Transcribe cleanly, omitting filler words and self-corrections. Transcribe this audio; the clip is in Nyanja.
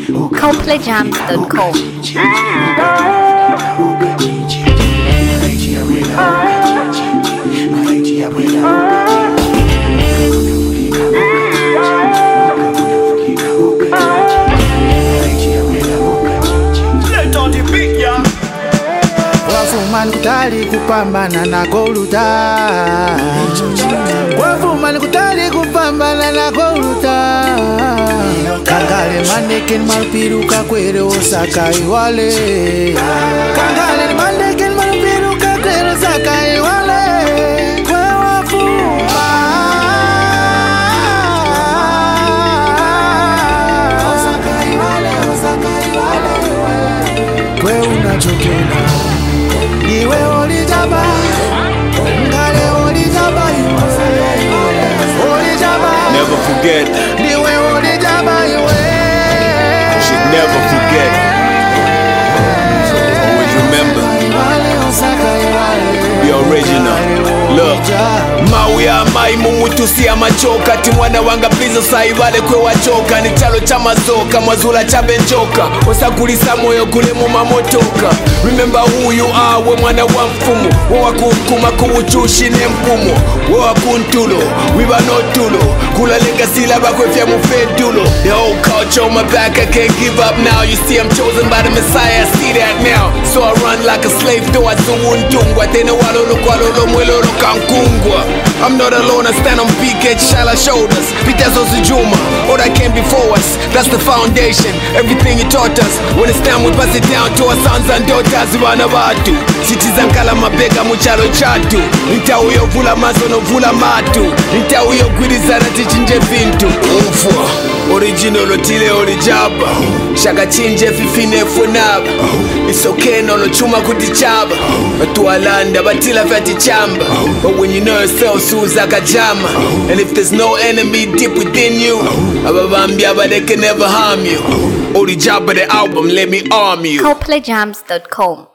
ColdPlayJams.com. Wafumani kutali kupambana na goluta. Wafumani kutali kupambana na goluta. Kangale maneken malpiruka kwere Osaka iwale. Kangale maneken malpiruka kwere Osaka iwale. Kwe wafuma Osaka iwale, Osaka iwale. Kwe unachokena Iwe olijaba, ngale olijaba, olijaba. Never forget. Iwe olijaba, iwe. You should never forget. Always remember. The original. Look, mawe ya mai mumutusi ya machoka. Timwana wanga pizo saibale kwe wachoka. Ni chalo cha mazoka, mazula cha benjoka. Osakulisa moyo kule mumamotoka. Remember who you are, we mwana wa mfumo. Wa kumkuma kuuchushi ne mpumo. Wa kuntulo, we were not tulo. Kula lenga sila bakwe fya mufedulo. The whole culture on my back, I can't give up now. You see I'm chosen by the Messiah, I see that now. So I run like a slave, though I do untungwa. Tene walolo kwa lolo mwelolo kankungwa. I'm not alone, I stand on big head, shallow shoulders. Pitazo Juma, all that came before us. That's the foundation, everything you taught us. When it's time we pass it down to our sons and daughters. Wana batu, sitizankala mabega muchalo chatu. Nita uyo vula mazo no vula matu. Nita uyo gwidizana tichinje vintu. Umfwa, original otile olijaba. Shaka chinje fifine funaba. It's okay no lo chuma kutichaba. Batualanda batila fati chamba. But when you know yourself, suza kajama. And if there's no enemy deep within you, ababambia but they can never harm you. Olijaba the album, let me arm you. ColdPlayJams.com.